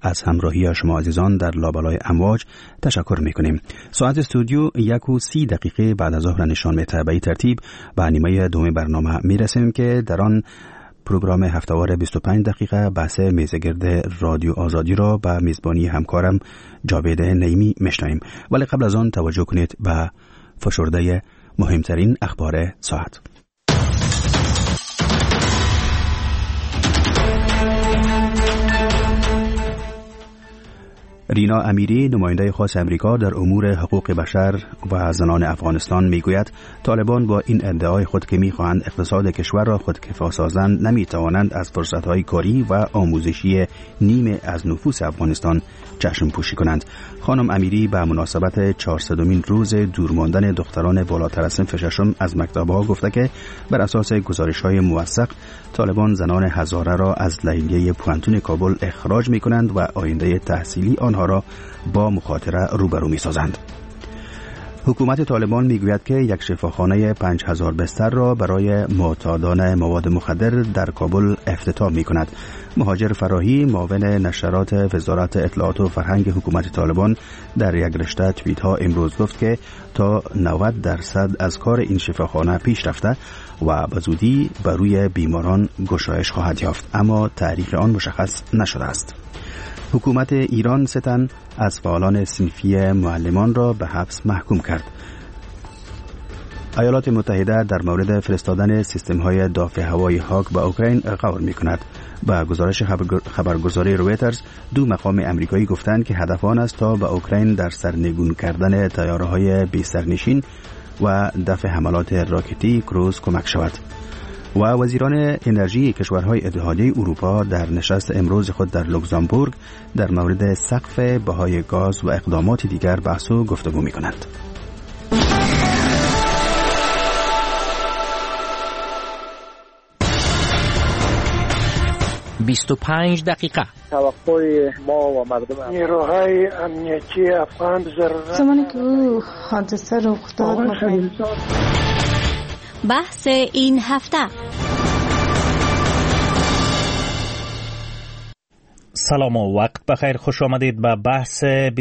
از همراهی شما عزیزان در لابلای امواج تشکر میکنیم. ساعت استودیو 1:30 بعد از ظهر نشان میده. به این ترتیب به نیمه دوم برنامه میرسیم که در آن پروگرام هفتهوار 25 دقیقه بحث میزگرد رادیو آزادی را به میزبانی همکارم جاوید نعیمی میشنویم. ولی قبل از آن توجه کنید به فشرده مهمترین اخبار ساعت. رینا امیری، نماینده خاص امریکا در امور حقوق بشر و زنان افغانستان میگوید طالبان با این ادعای خود که میخواهند اقتصاد کشور را خودکفا سازند نمیتوانند از فرصتهای کاری و آموزشی نیمه از نفوس افغانستان چشم پوشی کنند. خانم امیری به مناسبت 400مین روز دور ماندن دختران بالاتر از صنف ششم از مکتب‌ها گفته که بر اساس گزارش‌های موثق طالبان زنان هزاره را از لیلیه پوانتون کابل اخراج می‌کنند و آینده تحصیلی آنها را با مخاطره روبرو می‌سازند. حکومت طالبان میگوید که یک شفاخانه 5000 بستر را برای معتادان مواد مخدر در کابل افتتاح می‌کند. مهاجر فراهی، معاون نشرات وزارت اطلاعات و فرهنگ حکومت طالبان در یک رشته توییت ها امروز گفت که تا 90% از کار این شفاخانه پیش رفته و به زودی بر روی بیماران گشایش خواهد یافت، اما تاریخ آن مشخص نشده است. حکومت ایران 3 تن از فعالان صنفی معلمان را به حبس محکوم کرد. ایالات متحده در مورد فرستادن سیستم‌های دافع هوایی هاک به اوکراین غور می‌کند. با گزارش خبرگزاری رویترز 2 مقام امریکایی گفتند که هدف آن است تا به اوکراین در سرنگون کردن طیاره‌های بی سرنشین و دفع حملات راکتی کروز کمک شود. و وزیران انرژی کشورهای اتحادیه اروپا در نشست امروز خود در لوکزامبورگ در مورد سقف بهای گاز و اقدامات دیگر بحث و گفتگو می‌کنند. «25 دقیقه» توقع ما و مردم نیروهای امنیتی افغان زمانی که او حادثه رخ داد بحث این هفته. سلام و وقت بخیر، خوش آمدید به بحث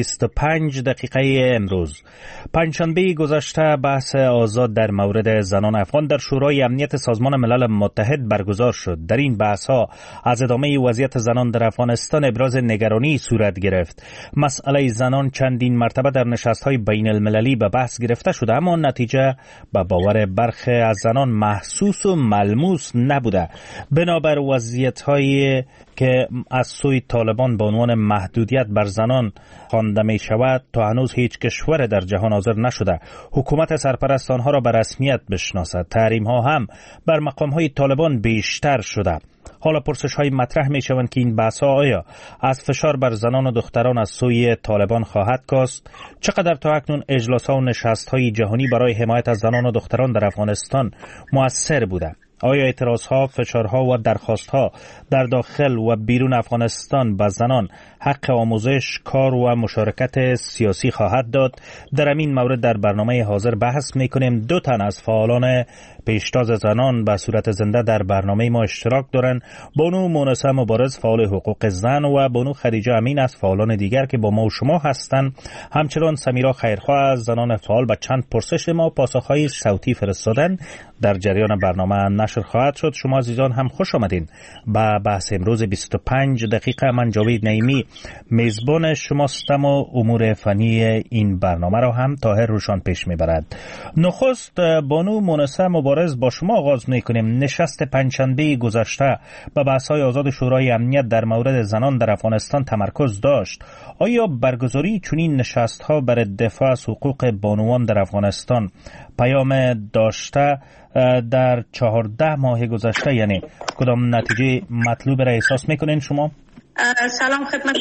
25 دقیقه امروز. پنجشنبه گذشته بحث آزاد در مورد زنان افغان در شورای امنیت سازمان ملل متحد برگزار شد. در این بحث ها از ادامه وضعیت زنان در افغانستان ابراز نگرانی صورت گرفت. مسئله زنان چندین مرتبه در نشست های بین المللی به بحث گرفته شده، اما نتیجه به باور برخی از زنان محسوس و ملموس نبوده. بنابر وضعیت های که از سوی طالبان به عنوان محدودیت بر زنان خوانده می شود، تا هنوز هیچ کشور در جهان حاضر نشده حکومت سرپرست آنها را به رسمیت بشناسد. تحریم ها هم بر مقام های طالبان بیشتر شده. حالا پرسش های مطرح می شوند که این بحث ها آیا از فشار بر زنان و دختران از سوی طالبان خواهد کاست؟ چقدر تا اکنون اجلاس ها و نشست های جهانی برای حمایت از زنان و دختران در افغانستان مؤثر بوده؟ آیا اعتراضها، فشارها و درخواستها در داخل و بیرون افغانستان به زنان حق آموزش، کار و مشارکت سیاسی خواهد داد؟ در این مورد در برنامه حاضر بحث می‌کنیم. 2 تن از فعالان پیشتاز زنان به صورت زنده در برنامه ما اشتراک دارند. بانو مونسه مبارز، فعال حقوق زن، و بانو خدیجه امین از فعالان دیگر که با ما و شما هستند. همچنان سمیرا خیرخواه از زنان فعال به چند پرسش ما پاسخهای صوتی فرستادن. در جریان برنامه نشر خواهد شد. شما عزیزان هم خوش آمدین به بحث امروز 25 دقیقه. من جاوید نعیمی میزبان شماستم و امور فنی این برنامه را هم طاهر روشان پیش میبرد. نخست بانو مونسه مبارز با شما آغاز میکنیم. نشست پنجشنبه گذشته به بحث‌های آزاد شورای امنیت در مورد زنان در افغانستان تمرکز داشت. آیا برگزاری چنین نشست‌ها برای دفاع از حقوق بانوان در افغانستان پیام داشته؟ در 14 ماه گذشته یعنی کدام نتیجه مطلوب را احساس میکنین شما؟ سلام خدمت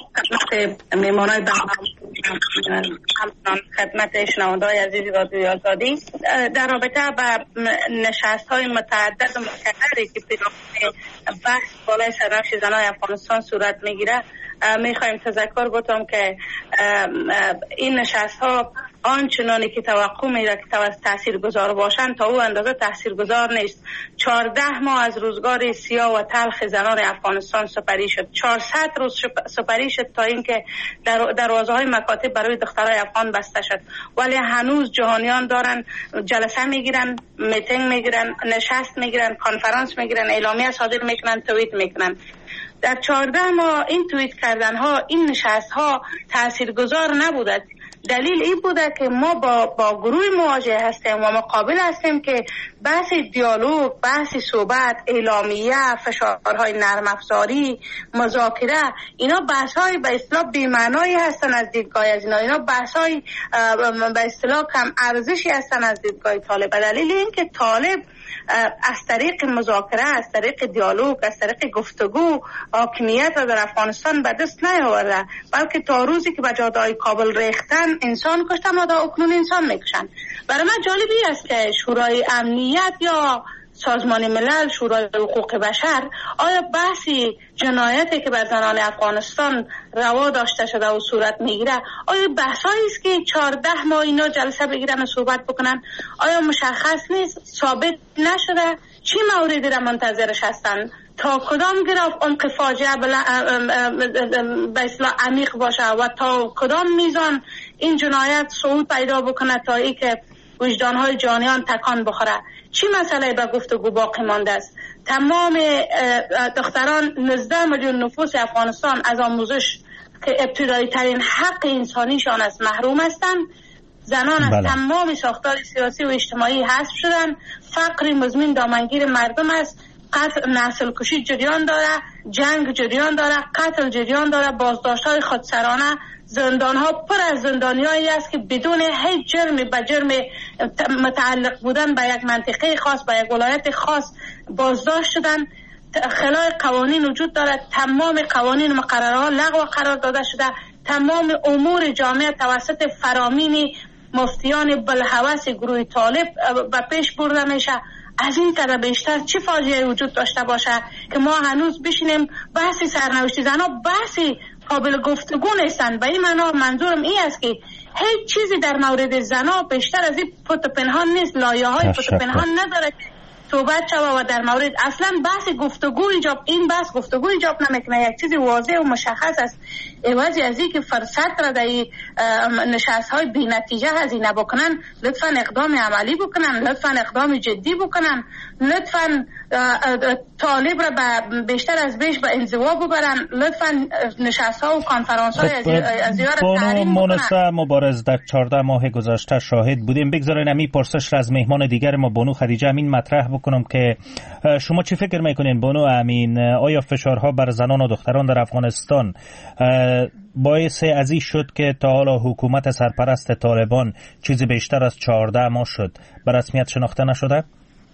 میمانای برنامه، خدمت شنونده‌های عزیز رادیوی آزادی. در رابطه با نشست‌های متعدد و متکرری که پیرامون بحث بالای سرنوشت زنان افغانستان صورت میگیره، میخوایم تذکر بکنم که این نشست‌ها آنچنانی که توقع میره که تاثیرگذار باشند تا او اندازه تاثیرگذار نیست. 14 ماه از روزگار سیاه و تلخ زنان افغانستان سپری شد. 400 روز سپری شد تا اینکه دروازه های مکاتب برای دخترای افغان بسته شد، ولی هنوز جهانیان دارن جلسه میگیرن، میتینگ میگیرن، نشست میگیرن، کنفرانس میگیرن، اعلامیه صادر میکنن، توییت میکنن. در 14 ماه این توییت کردن ها، این نشست ها تاثیرگذار نبوده. دلیل این بوده که ما با گروه مواجه هستیم و مقابل هستیم که بحث دیالوگ، بحث صحبت، اعلامیه، فشارهای نرم افزاری، مذاکره، اینا بحث‌های به اصطلاح بی‌معنایی هستن از دیدگاه از اینا بحث‌های به اصطلاح کم ارزشی هستن از دیدگاه طالب. دلیل این که طالب از طریق مذاکره، از طریق دیالوگ، از طریق گفتگو حاکمیت را در افغانستان به دست نیاورده، بلکه تا روزی که به جاده‌های کابل ریختن انسان کشتن و تا اکنون انسان میکشن. برای من جالبی است که شورای امنیت یا سازمان ملل، شورای حقوق بشر، آیا بحثی جنایتی که بر زنان افغانستان روا داشته شده و صورت میگیره، آیا بحثایی است که 14 ماه اینا جلسه بگیرن و صحبت بکنن؟ آیا مشخص نیست، ثابت نشده چی موردی را منتظرش هستن؟ تا کدام گراف عمق فاجعه به اصطلاح عمیق باشه و تا کدام میزان این جنایت صعود پیدا بکنه تا ای که وجدانهای جانیان تکان بخوره؟ چی مسئله به گفتگو باقی مانده است؟ تمام دختران 19 میلیون نفوس افغانستان از آموزش که ابتدایی ترین حق انسانیشان است محروم هستند. زنان از تمام ساختار سیاسی و اجتماعی حذف شدن. فقر مزمن دامنگیر مردم است. قتل، نسل کشی جریان داره، جنگ جریان داره، قتل جریان داره، بازداشت‌های خودسرانه، زندان‌ها پر از زندانیایی است که بدون هیچ جرمی به جرم متعلق بودن به یک منطقه خاص، به یک ولایت خاص بازداشت شدن. خلای قوانین وجود دارد، تمام قوانین مقررها لغو قرار داده شده، تمام امور جامعه توسط فرامین مفتیان بلهوس گروه طالب به پیش برده میشه. از این قدر بیشتر چه فاجعه وجود داشته باشه که ما هنوز بشینیم بحثی سرنوشت زنها بحثی قابل گفتگو نیستن؟ به این منظورم این است که هیچ چیزی در مورد زنها بیشتر از این پت پنهان نیست، لایه های پت پنهان نداره که صحبت شوه و در مورد اصلا بحث گفتگو این بحث گفتگو ایجاب نمیکنه. یک چیزی واضح و مشخص است. عوضی از این که فرصت را در نشست های بی نتیجه هزینه بکنن، لطفا اقدام عملی بکنن، لطفا اقدام جدی بکنن، لطفا طالب را بیشتر از بیش به انزوا ببرن، لطفا نشست ها و کنفرانس های از یار تحریم بکنن. مبارز در 14 ماه گذشته شاهد بودیم. بگذارین امی پرسش را از مهمان دیگر ما بانو خدیجه امین مطرح بکنم که شما چی فکر میکنین بانو امین؟ آیا فشارها بر زنان و دختران در افغانستان باعث از این شد که تا حالا حکومت سرپرست طالبان چیزی بیشتر از 14 ماه شد به رسمیت شناخته نشده؟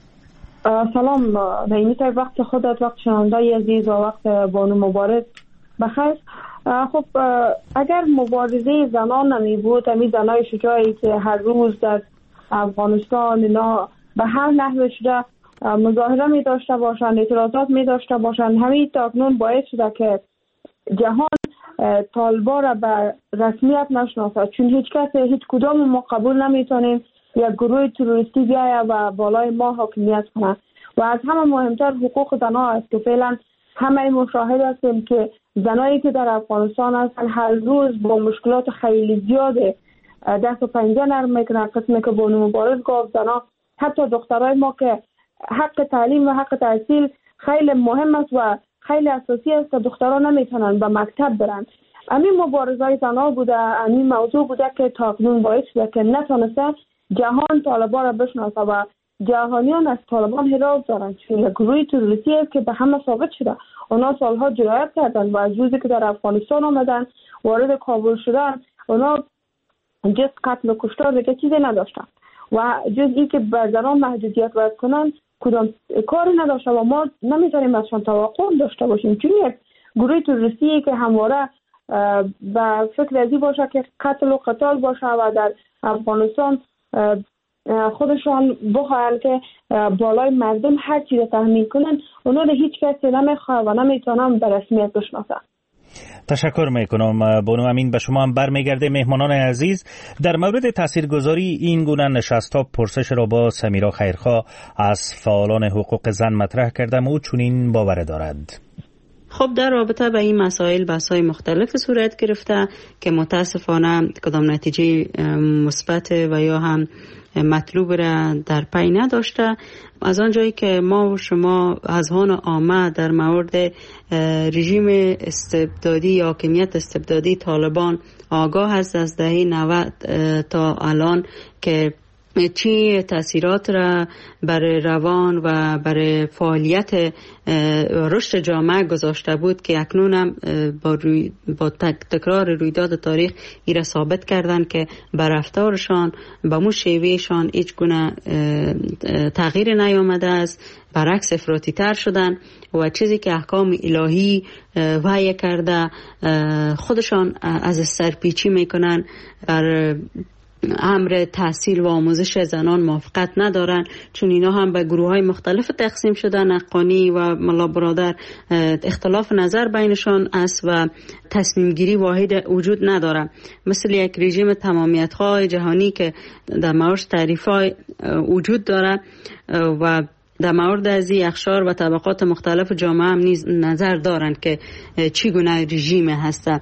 سلام نایمیت، وقت خودت، وقت شنوندای عزیز و وقت بانو مبارز بخیر. خب اگر مبارزه زنان نمی بود، همی زنای شجاعی که هر روز در افغانستان اینا به هر نحوه شده مظاهره می داشته باشند، اعتراضات می داشته باشند، همین تاکنون باعث شده که جهان طالبان را به رسمیت نشناسد، چون هیچ کدام ما قبول نمیتونیم یک گروه تروریستی بیاید و بالای ما حاکمیت کنه. و از همه مهمتر حقوق زنها است که فعلا همه مشاهده هستیم که زنایی که در افغانستان هستن هر روز با مشکلات خیلی زیاده دست و پنجه نرم میکنن. قسمی که بانو مبارز گفت، زنها حتی دخترای ما که حق تعلیم و حق تحصیل خیلی مهم است و خیلی اساسی است که دختران نمیتونن به مکتب برن. همین مبارزهای زنها بوده، همین موضوع بوده که تاکنون باعث شده که نتونسته جهان طالبان را بشناسه و جهانیان از طالبان حراس دارن، چون یک گروه تروریستی است که به همه ثابت شده. اونا سالها جنایت کردن و از روزی که در افغانستان آمدن وارد کابل شدن، اونا جز قتل و کشتار دیگه چیزی نداشتن و جز این که بر زنان محدودیت وضع کنن کدام کاری نداشته و ما نمیتونیم ازشان توقع داشته باشیم، چون یک گروه تروریستی که همواره به فکر ازی باشه که قتل و قتال باشه و در افغانستان خودشان بخواهند که بالای مردم هر چیز تحمیل کنن، اونا ده هیچ کسی نمیخواه و نمیتونن به رسمیت بشناسن. تشکر میکنم بانو امین. به شما هم برمیگرده. مهمانان عزیز، در مورد تاثیرگذاری این گونه نشست‌ها پرسش را با سمیرا خیرخواه از فعالان حقوق زن مطرح کردم. او چنین باور دارد. خب در رابطه با این مسائل بحث‌های مختلف صورت گرفته که متاسفانه کدام نتیجه مثبت و یا هم مطلوب را در پی نداشته. از آنجایی که ما و شما از هان عامه در مورد رژیم استبدادی یا حاکمیت استبدادی طالبان آگاه هست از دهه 90 تا الان که چی تأثیرات را برای روان و برای فعالیت رشد جامعه گذاشته بود که اکنون هم با تکرار رویداد تاریخ ای را ثابت کردن که بر رفتارشان با مو شیوهشان هیچ گونه تغییر نیامده است، برعکس افراطی تر شدن و چیزی که احکام الهی وحی کرده خودشان از سرپیچی میکنن. بر امر تحصیل و آموزش زنان موافقت ندارن، چون اینا هم به گروه های مختلف تقسیم شدن. حقانی و ملا برادر اختلاف نظر بینشان است و تصمیم گیری واحد وجود نداره، مثل یک رژیم تمامیت خواه جهانی که در مورد تعریف های وجود داره و در مورد از این اقشار و طبقات مختلف جامعه هم نیز نظر دارند که چگونه رژیم هسته.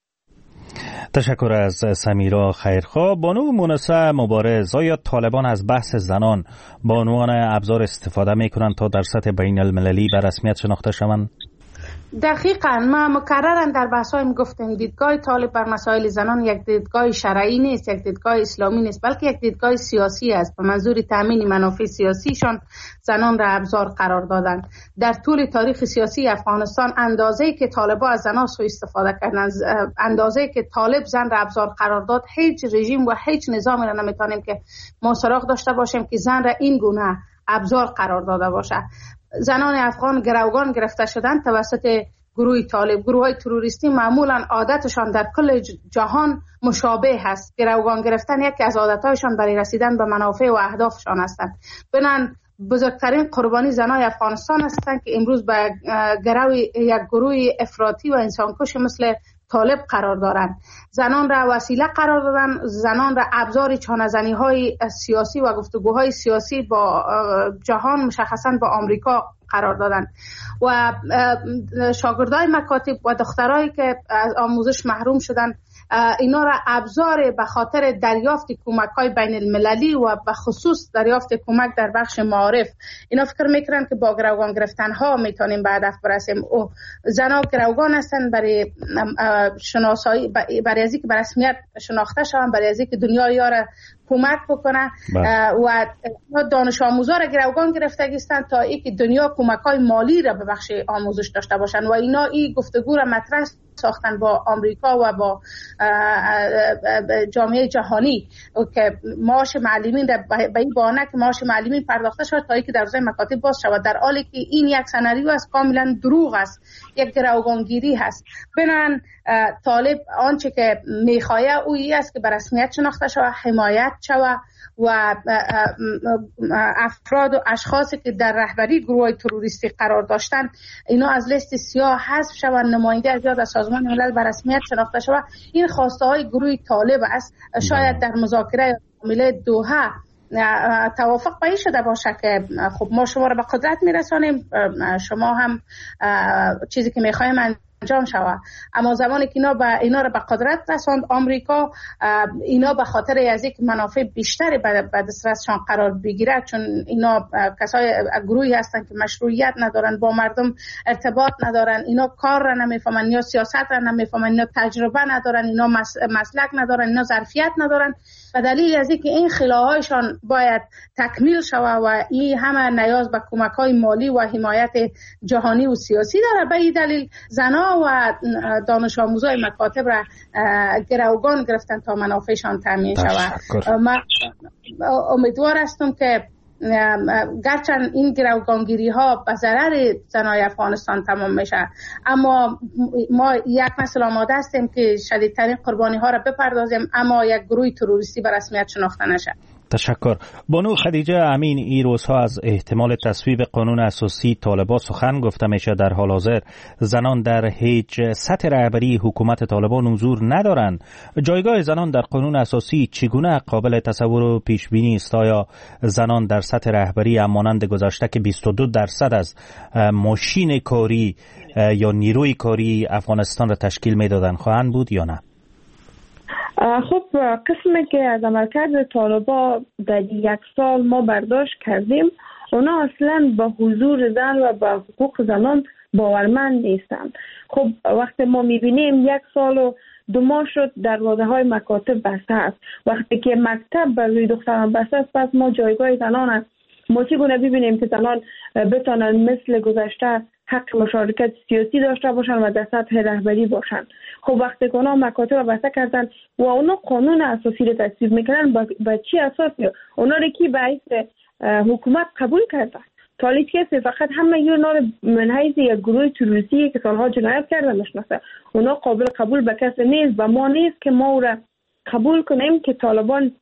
تشکر از سمیرا خیرخواه. بانو مونسه مبارز، آیا طالبان از بحث زنان به عنوان ابزار استفاده میکنند تا در سطح بین المللی به رسمیت شناخته شوند؟ دقیقاً ما مکرراً در بحث‌های گفتیم دیدگاه طالب بر مسائل زنان یک دیدگاه شرعی نیست، یک دیدگاه اسلامی نیست، بلکه یک دیدگاه سیاسی است. به منظور تامین منافع سیاسیشان زنان را ابزار قرار دادند. در طول تاریخ سیاسی افغانستان اندازه‌ای که طالبا از زنان سوء استفاده کردند، اندازه‌ای که طالب زن را ابزار قرار داد، هیچ رژیم و هیچ نظامی را نمیتونیم که ما سراغ داشته باشیم که زن را این گونه ابزار قرار داده باشه. زنان افغان گروگان گرفته شدند توسط گروه طالب. گروه های تروریستی معمولا عادتشان در کل جهان مشابه هست. گروگان گرفتن یکی از عادتهایشان برای رسیدن به منافع و اهدافشان هستند. بنان بزرگترین قربانی زنای افغانستان هستند که امروز به یک گروه افراطی و انسانکش مثل طالب قرار دارند. زنان را وسیله قرار دادن، زنان را ابزار چانه‌زنی های سیاسی و گفتگوهای سیاسی با جهان، مشخصا با آمریکا قرار دادن و شاگردای مکاتب و دخترایی که از آموزش محروم شدن اینا را ابزار به خاطر دریافت کمک‌های بین المللی و به خصوص دریافت کمک در بخش معارف، اینا فکر میکنن که با گروگان گرفتن ها میتونیم به هدف برسیم. زنها گروگان هستن برای شناسایی، برای از اینکه به رسمیت شناخته شوند، برای از اینکه دنیا یاره کمک بکنه و دانش آموزا را گروگان گرفته هستند تا اینکه دنیا کمک‌های مالی را به بخش آموزش داشته باشند و اینا این گفتگو را مطرح ساختن با آمریکا و با جامعه جهانی که معاش معلمین به این بهانه که معاش معلمین پرداخته شود تا اینکه در روزهای مکاتب باز شود، در حالی که این یک سناریو است کاملا دروغ است، یک گروگانگیری هست. بنابراین طالب آنچه که میخواه اویی است که به رسمیت شناخته شود، حمایت شود و افراد و اشخاصی که در رهبری گروه تروریستی قرار داشتن اینا از لیست سیاه حذف شوند، نماینده از یاد سازمان ملل به رسمیت شناخته شود. این خواسته های گروه طالب است. شاید در مذاکره عامله دوحه توافق به این شده باشه که خب ما شما را به قدرت میرسانیم، شما هم چیزی که میخوایم انجام شود. اما زمانی که اینا را به قدرت رساند آمریکا، اینا به خاطر از یک منافع بیشتری به دسترسشان قرار بگیره، چون اینا کسای گروهی هستند که مشروعیت ندارن، با مردم ارتباط ندارن، اینا کار را نمیفهمن یا سیاست را نمیفهمن یا تجربه ندارن، اینا مسلک ندارن، اینا ظرفیت ندارن. به دلیل از اینکه این خلاهایشان باید تکمیل شود و این همه نیاز به کمک‌های مالی و حمایت جهانی و سیاسی داره، به این دلیل زنها و دانش آموزای مکاتب را گروگان گرفتن تا منافعشان تامین شود. من امیدوار هستم که گرچند این گروگانگیری ها به ضرر زنای افغانستان تمام میشه، اما ما یک نسل آماده هستیم که شدیدترین قربانی ها را بپردازیم اما یک گروه تروریستی به رسمیت شناخته نشه. تشکر. بانو خدیجه امین، این روزها از احتمال تصویب قانون اساسی طالبان سخن گفته میشه. در حال حاضر زنان در هیچ سطح رهبری حکومت طالبان حضور ندارند. جایگاه زنان در قانون اساسی چگونه قابل تصور و پیش بینی است؟ آیا زنان در سطح رهبری همانند گذشته که 22% از ماشین کاری یا نیروی کاری افغانستان را تشکیل میدادند خواهند بود یا نه؟ خب قسمی که از عملکرد طالبان در یک سال ما برداشت کردیم، اونا اصلا با حضور زن و با حقوق زنان باورمند نیستند. خب وقتی ما میبینیم 1 سال و 2 ماه شد دروازه های مکاتب بسته است، وقتی که مکتب بر روی دختران بسته است، پس ما جایگاه زنان است. ما چگونه ببینیم که زنان بتانن مثل گذشته حق مشارکت سیاسی داشته باشن و در سطح رهبری باشن؟ خب وقتی که اونا مکاتب را بسته کردن و اونا قانون اساسی را تصویب میکنن، با چی اساسی؟ اونا را کی باعث حکومت قبول کرده؟ طالب کسی فقط همه اونا را من حیث یک گروه تروریستی که سالها جنایت کرده میشناسه. اونا قابل قبول به کسی نیست و ما نیست که ما او را قبول کنیم که طالبان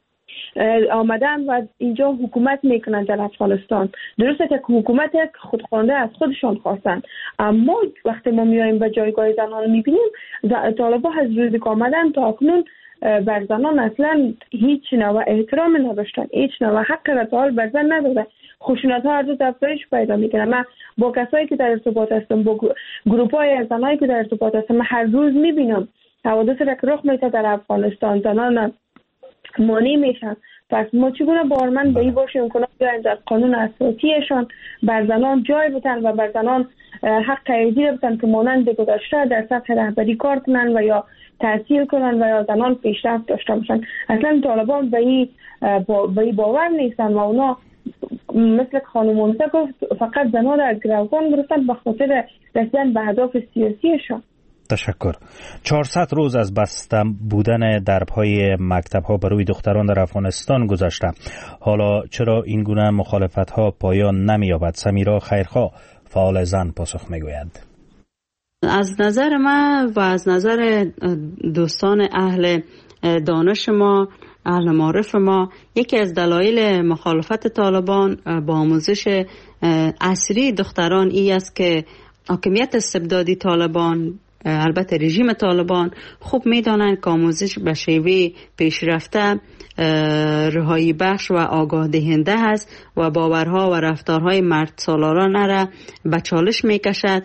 آمدن و اینجا حکومت میکنن در افغانستان. درسته که حکومت یک خودخوانده از خودشان خواستن، اما وقتی ما میایم به جایگاه زنان میبینیم طالبان از روزی که آمدن تا اکنون بر زنان اصلا هیچ نوع احترام نداشتن، هیچ نوع حق رسال بر زن نداده. خشونت ها هر روز افزایش پیدا میکنه. من با کسایی که در ارتباط هستم، با گروپ های زنایی که در ارتباط هستم، من هر روز میبینم حوادث را که رخ میده در افغانستان، زنان مانی میشن. پس ما چگونه باورمند به این باشیم که بیاین در قانون اساسیشان بر زنان جای بدن و بر زنان حق ایدی بدن که مانند گذشته در سطح رهبری کار کنن و یا تحصیل کنن و یا زنان پیشرفت داشته باشن. اصلا طالبان به این باور نیستن و اونا مثل خانم مونسه گفت فقط زنان را گروگان گرفتن به خاطر رسیدن به اهداف سیاسیشان. تشکر. 400 روز از بسته بودن درب‌های مکتب‌ها برای دختران در افغانستان گذشته. حالا چرا این گونه مخالفت‌ها پایان نمی‌یابد؟ سمیرا خیرخواه، فعال زن، پاسخ می‌گوید. از نظر من و از نظر دوستان اهل دانش ما، اهل معرف ما، یکی از دلایل مخالفت طالبان با آموزش عصری دختران این است که حاکمیت استبدادی طالبان، البته رژیم طالبان، خوب میدانند که آموزش به شیوه پیشرفته رهایی بخش و آگاه دهنده است و باورها و رفتارهای مرد سالارانه را به چالش میکشد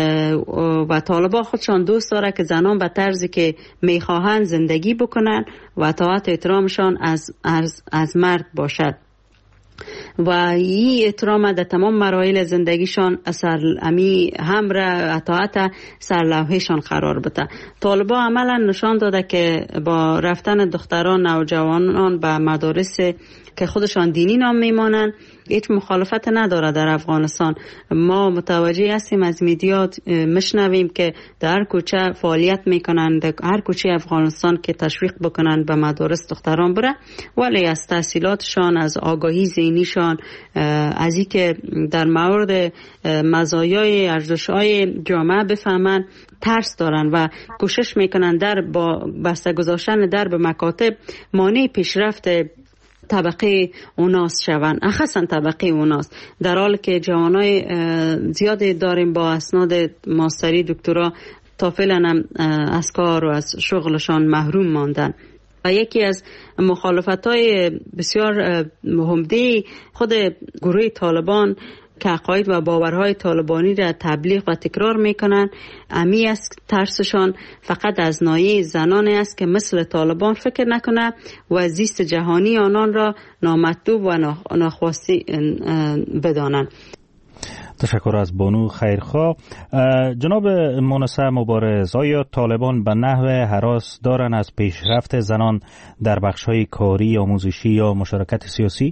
و طالبان خودشان دوست داره که زنان به طرزی که میخواهند زندگی بکنند و اطاعت احترامشان از مرد باشد و این احترام در تمام مراحل زندگیشان اثر امی هم را اطاعت سرلوحهشان قرار بده. طالبان عملا نشان داده که با رفتن دختران نوجوانان به مدارس که خودشان دینی نام میمانند هیچ مخالفت نداره در افغانستان. ما متوجه هستیم، از میدیات مشنویم که در کوچه فعالیت میکنند، هر کوچه افغانستان که تشویق بکنند به مدارس دختران بره، ولی از تحصیلاتشان، از آگاهی ذهنیشان، از این که در مورد مزایای ارزش‌های جامعه بفهمند ترس دارن و کوشش میکنن در با بسته گذاشتن در به مکاتب مانع پیشرفت طبقه اوناس شوند، اخصا طبقه اوناس، در حالی که جوانای زیادی داریم با اسناد ماستری دکترا تا فعلا هم از کار و از شغلشان محروم ماندن. و یکی از مخالفت‌های بسیار مهمه خود گروه طالبان که عقاید و باورهای طالبانی را تبلیغ و تکرار میکنن، امی است ترسشان فقط از نایه زنان است که مثل طالبان فکر نکنه و زیست جهانی آنان را نامطلوب و ناخواسته بدانند. تشکر از بانو خیرخواه. جناب مونسه مبارز، آیا طالبان به نحو هراس دارن از پیشرفت زنان در بخش‌های کاری، آموزشی یا مشارکت سیاسی؟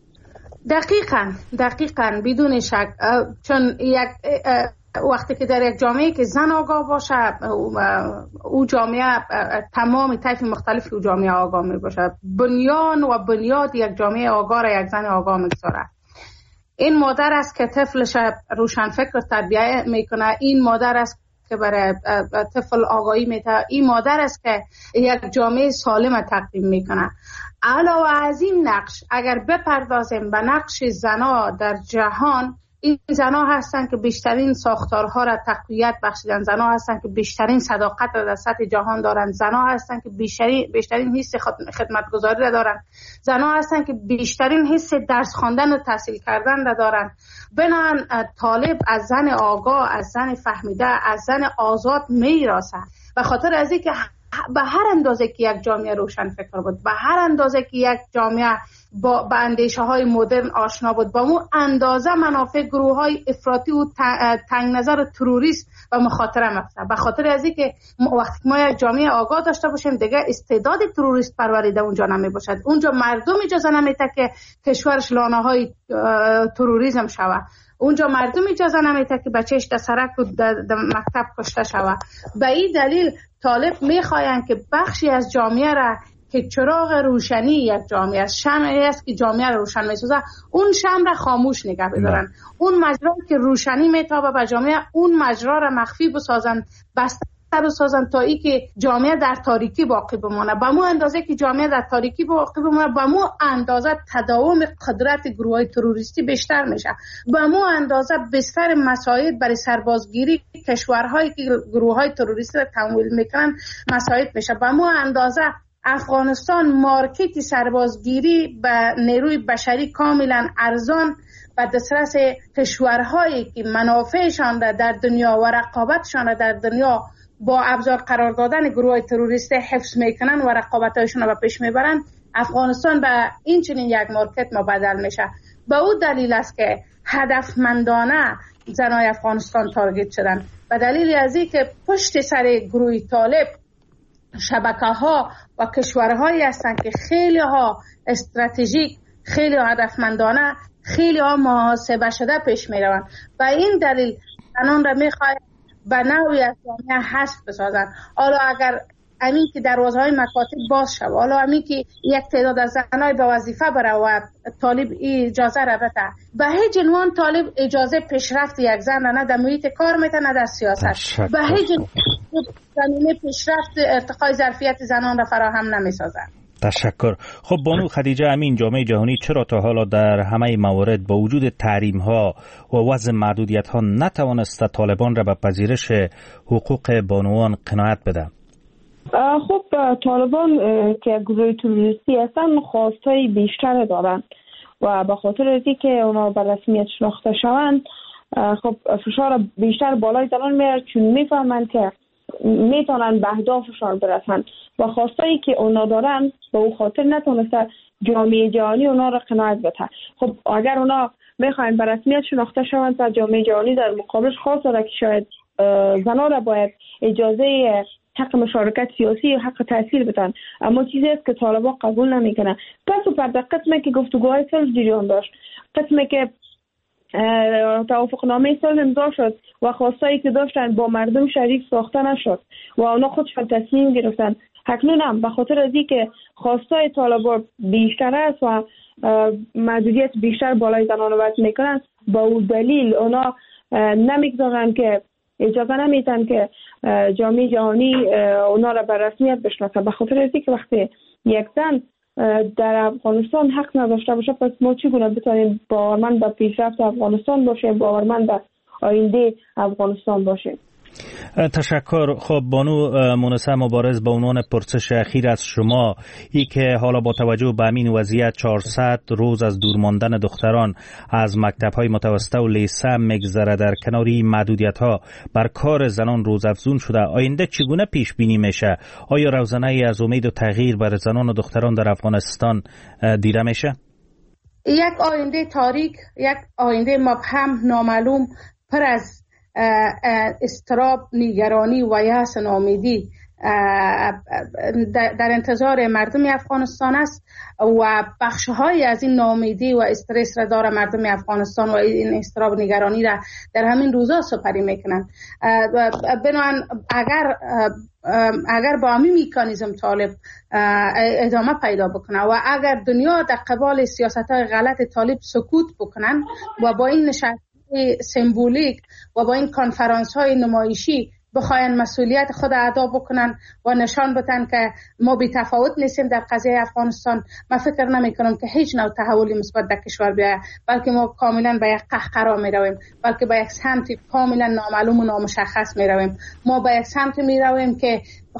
دقیقاً بدون شک، چون وقتی که در یک جامعه که زن آگاه باشه، او جامعه تمام طیف مختلفی او جامعه آگاه می باشه. بنیان و بنیاد یک جامعه آگاه را یک زن آگاه میگذاره. این مادر است که طفلش روشن فکر تربیت میکنه، این مادر است که برای طفل آگاهی میده، این مادر است که یک جامعه سالم تقدیم میکنه. علاوه از این نقش اگر بپردازیم به نقش زنها در جهان، این زنها هستند که بیشترین ساختارها را تقویت بخشیدن، زنها هستند که بیشترین صداقت را در سطح جهان دارند، زنها هستند که بیشترین حس خدمتگزاری را دارند، زنها هستند که بیشترین حس درس خواندن و تحصیل کردن را دارند. بنابراین طالب از زن آگاه، از زن فهمیده، از زن آزاد میراسه. به خاطر از اینکه به هر اندازه که یک جامعه روشن فکر بود، به هر اندازه که یک جامعه با اندیشه های مدرن آشنا بود، با اون اندازه منافع گروه های افراطی و تنگ نظر و تروریست و مخاطره مفته. به خاطر از اینکه وقتی ما یک جامعه آگاه داشته باشیم، دیگه استعداد تروریست پروریده اونجا نمی باشد. اونجا مردم اجازه نمیده که کشورش لانه های تروریسم شود. اونجا مردم اجازه نمیده که بچهش در سرک و در مکتب کشته شود. به این دلیل طالب میخواین که بخشی از جامعه را که چراغ روشنی یک جامعه است، شمعی است که جامعه را روشن میسازه، اون شمع را خاموش نگه بدارن. اون مجرا که روشنی میتابه به جامعه، اون مجرا را مخفی بسازن، بسته بسازن تا ای که جامعه در تاریکی باقی بمانه. به مو اندازه که جامعه در تاریکی باقی بمانه، به مو اندازه تداوم قدرت گروه های تروریستی بیشتر میشه. به مو اندازه بستر مساعد برای سربازگیری کشورهایی که گروه های تروریستی را تمویل میکنن مساعد میشه. به مو اندازه افغانستان مارکت سربازگیری به نیروی بشری کاملا ارزان و دسترس کشورهایی که منافعشان را در دنیا و رقابتشان را در دنیا با ابزار قرار دادن گروه تروریستی حفظ میکنن و رقابتشون را به پیش میبرن، افغانستان به این چنین یک مارکت مبدل میشه. به او دلیل است که هدفمندانه زنای افغانستان تارگت شدن. به دلیل از این که پشت سر گروه طالب شبکه ها و کشورهایی هستند که خیلی ها استراتژیک، خیلی ها هدفمندانه، خیلی ها محاسبه شده پیش می روند. و این دلیل زنان را می خواهد به نوعی از جامعه حذف بسازند. حالا اگر همین که دروازه‌های مکاتب باز شود، حالا همین که یک تعداد از زنای به وظیفه بره و طالب اجازه را بده، به هیچ عنوان طالب اجازه پیشرفت یک زن را نه در محیط کار میده نه در سیاست. به هیچ زمینه پیشرفت ارتقای ظرفیت زنان را فراهم نمی‌سازد. تشکر. خب بانو خدیجه امین، جامعه جهانی چرا تا حالا در همه موارد با وجود تحریم ها و وضع محدودیت ها نتوانسته طالبان را به پذیرش حقوق بانوان قناعت بده؟ خب طالبان که گروه تروریستی هستن خواستای بیشتر دارن و به خاطر اینکه که اونا به رسمیت شناخته شوند، خب فشار بیشتر بالای زنان میاد، چون میفهمند که میتونن به اهدافشان برسن و خواستایی که اونا دارن به او خاطر نتونسته جامعه جهانی اونا را قناعت بده. خب اگر اونا میخواین به رسمیت شناخته شوند و جامعه جهانی در مقابلش خواست داره که شاید زنان را باید اجازه حق مشارکت سیاسی و حق تحصیل بدن، اما چیزی است که طالبان قبول نمیکنن. پس و پرده قسمی که گفتگوهای صلح جریان داشت، قسمی که توافقنامه صلح امضا شد و خواستایی که داشتن با مردم شریک ساخته نشد و اونا خودشان تصمیم گرفتن. اکنون هم به خاطر از اینکه خواستای طالبان بیشتر است و محدودیت بیشتر بالای زنان وضع میکنن، با اون دلیل اونا نمیگذارن که اجازه نمیدن که جامعه جهانی اونا را به رسمیت بشناسه. به خاطر از اینکه وقتی یک زن در افغانستان حق نداشته باشه، پس ما چگونه بتونیم باورمند به پیشرفت افغانستان باشیم، باورمند به آینده افغانستان باشیم؟ تشکر. خب بانو مونسه مبارز، به عنوان پرسش اخیر از شما، ای که حالا با توجه به همین وضعیت 400 روز از دور ماندن دختران از مکتب‌های متوسطه و لیسه میگذره، در کنار این محدودیت‌ها بر کار زنان روز افزون شده، آینده چگونه پیش بینی میشه؟ آیا روزنه‌ای از امید و تغییر برای زنان و دختران در افغانستان دیده میشه؟ یک آینده تاریک، یک آینده مبهم، نامعلوم، پر از اضطراب، نیگرانی و یأس، ناامیدی در انتظار مردم افغانستان است و بخش‌های از این ناامیدی و استرس را داره مردم افغانستان و این اضطراب و نگرانی را در همین روزا سپری میکنن. بنابراین اگر با همین مکانیزم طالب ادامه پیدا بکنه و اگر دنیا در قبال سیاست‌های غلط طالب سکوت بکنن و با این نشست سمبولیک و با این کنفرانس های نمایشی بخواین مسئولیت خود ادا بکنن و نشان بدن که ما بی تفاوت نیستیم در قضیه افغانستان، من فکر نمی کنم که هیچ نوع تحولی مثبت در کشور بیاید، بلکه ما کاملا به یک قهقرا می رویم، بلکه به یک سمت کاملا نامعلوم و نامشخص می رویم. ما به یک سمت می رویم که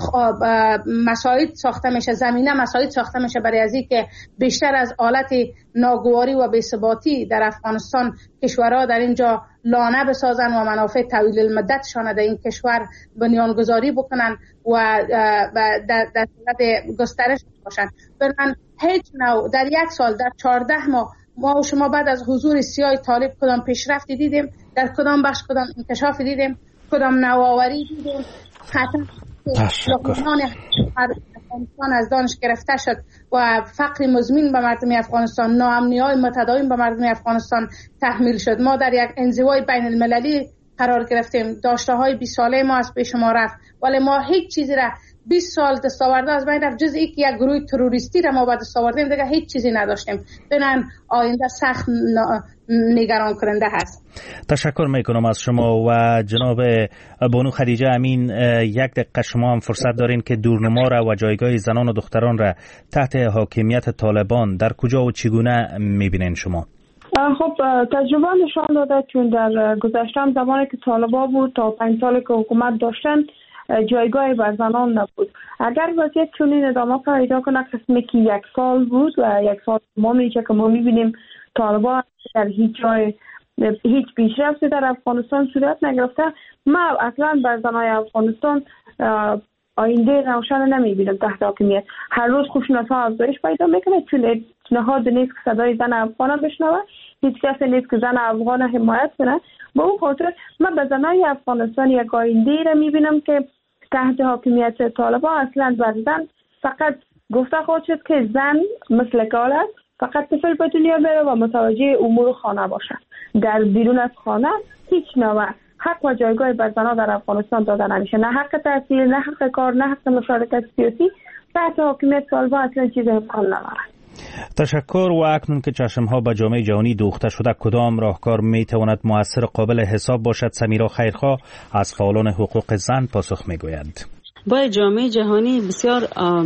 مساعد ساخته میشه، زمینه مساعد ساخته میشه برای از که بیشتر از حالت ناگواری و بی‌ثباتی در افغانستان کشورها در اینجا لانه بسازن و منافع طویل المدتشان در این کشور بنیانگذاری بکنن و در صورت گسترش باشن. برن هیچ نوع در یک سال، در 14 ماه ما و شما بعد از حضور سیاه طالب کدام پیشرفتی دیدیم، در کدام بخش کدام انکشاف دیدیم، کدام نوآوری دیدیم. خطر لقمان افغانستان از دانش گرفته شد و فقر مزمن به مردم افغانستان، ناامنی‌های متداوم به مردم افغانستان تحمیل شد. ما در یک انزوای بین المللی قرار گرفتیم، داشته‌های 20 ساله ما از پیش ما رفت، ولی ما هیچ چیزی را 20 سال دستاورده از بین رفت، جز اینکه یک گروه تروریستی را ما بعد دستاوردیم، دیگه هیچ چیزی نداشتیم. ببینن آینده سخت نگران کننده هست. تشکر میکنم از شما و جناب بانو خدیجه امین. یک دقیقه شما هم فرصت دارین که دورنما را و جایگاه زنان و دختران را تحت حاکمیت طالبان در کجا و چگونه میبینین شما؟ خب تجربه نشان داده چون در گذشته هم زمانی که طالبان بود تا 5 سال که حکومت داشتن جایگاهی بر زنان نبود. اگر وضعیت چنین ادامه پیدا کنه، قسمی که 1 سال بود و 1 سال ما میشه که ما میبینیم طالبان در هیچ پیشرفتی در افغانستان صورت نگرفته، ما اصلا بر زنای افغانستان آینده روشن نمیبینم تحت حاکمیت. هر روز خوشناسا افزایش پیدا میکنه چون نهاد نیست که صدای زن افغان بشنوه، هیچ کس نیست که زن افغان حمایت کنه. به اون خاطر من به زنای افغانستان یک آینده را میبینم که تحت حاکمیت طالبان اصلا بر زن فقط گفته خواهد شد که زن مثل کال است، فقط طفل به دنیا بره و متوجه امور خانه باشه. در بیرون از خانه هیچ نوع حق و جایگاه بر زنها در افغانستان داده نمیشه، نه حق تحصیل، نه حق کار، نه حق مشارکت سیاسی. تحت حاکمیت طالبان اصلا چیز امکان نداره. تشکر. و اکنون که چشمها به جامعه جهانی دوخته شده، کدام راهکار میتواند مؤثر قابل حساب باشد؟ سمیرا خیرخواه از فعالان حقوق زن پاسخ میگویند. باید جامعه جهانی بسیار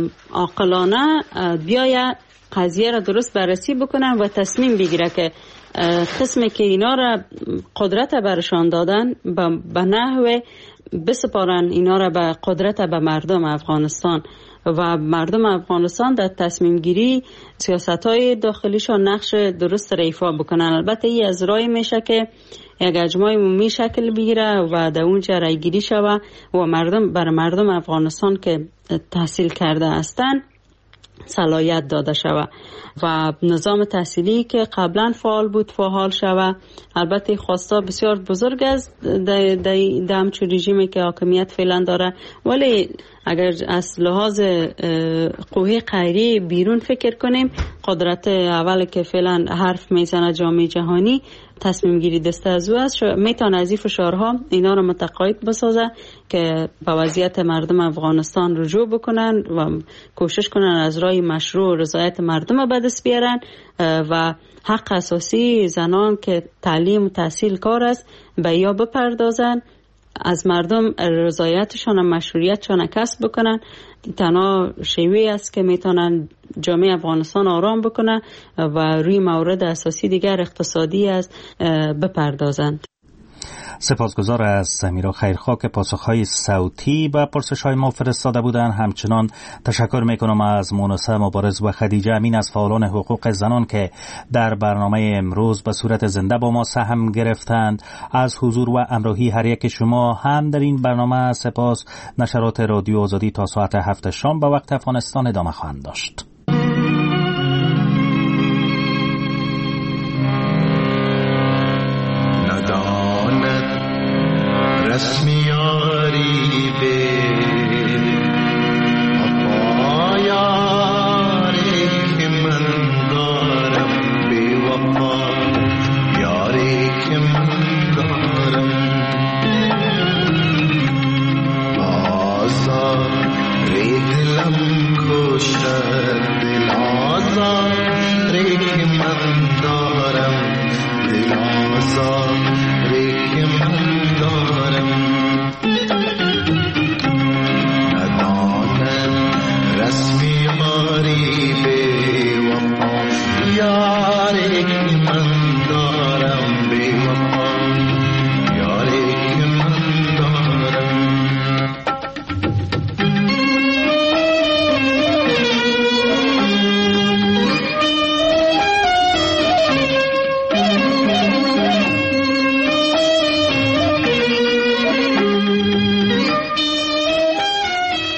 عاقلانه بیاید قضیه را درست بررسی بکنن و تصمیم بگیره که قسمی که اینا را قدرت برشان دادن به نحو بسپارن اینا را به قدرت به مردم افغانستان و مردم افغانستان در تصمیم گیری سیاست های داخلیشان نقش درست را ایفا بکنن. البته این از رای میشه که یک اجماع عمومی شکل بگیره و در اونجا رای گیری شوه و برای مردم افغانستان که تحصیل کرده هستند صلاحیت داده شوه و نظام تحصیلی که قبلا فعال بود فعال شوه. البته خواسته بسیار بزرگ است در همچون رژیمی که حاکمیت فعلا داره، ولی اگر از لحاظ قوه قهری بیرون فکر کنیم، قدرت اول که فعلا حرف میزنه جامعه جهانی تصمیم گیری دست از او است، میتونه از این فشارها اینا رو متقاعد بسازه که به وضعیت مردم افغانستان رجوع بکنن و کوشش کنن از راه مشروع رضایت مردم به دست بیارن و حق اساسی زنان که تعلیم و تحصیل کار است به یا بپردازن، از مردم رضایتشان و مشروعیتشان کسب بکنن. تنها شیوهی است که میتونن جامعه افغانستان آرام بکنن و روی موارد اساسی دیگر اقتصادی است بپردازند. سپاسگزار از سمیرا خیرخواه که پاسخهای صوتی به پرسش‌های ما فرستاده بودند. همچنان تشکر میکنم از مونسه مبارز و خدیجه امین از فعالان حقوق زنان که در برنامه امروز به صورت زنده با ما سهم گرفتند. از حضور و همراهی هر یک شما هم در این برنامه سپاس. نشرات رادیو آزادی تا ساعت 7 شام به وقت افغانستان ادامه خواهند داشت. رسمیاری به یاری که من دارم، بی وفا یاری که من دارم، آزار دلم کشد، دل آزار که من دارم، دل آزار که من دارم.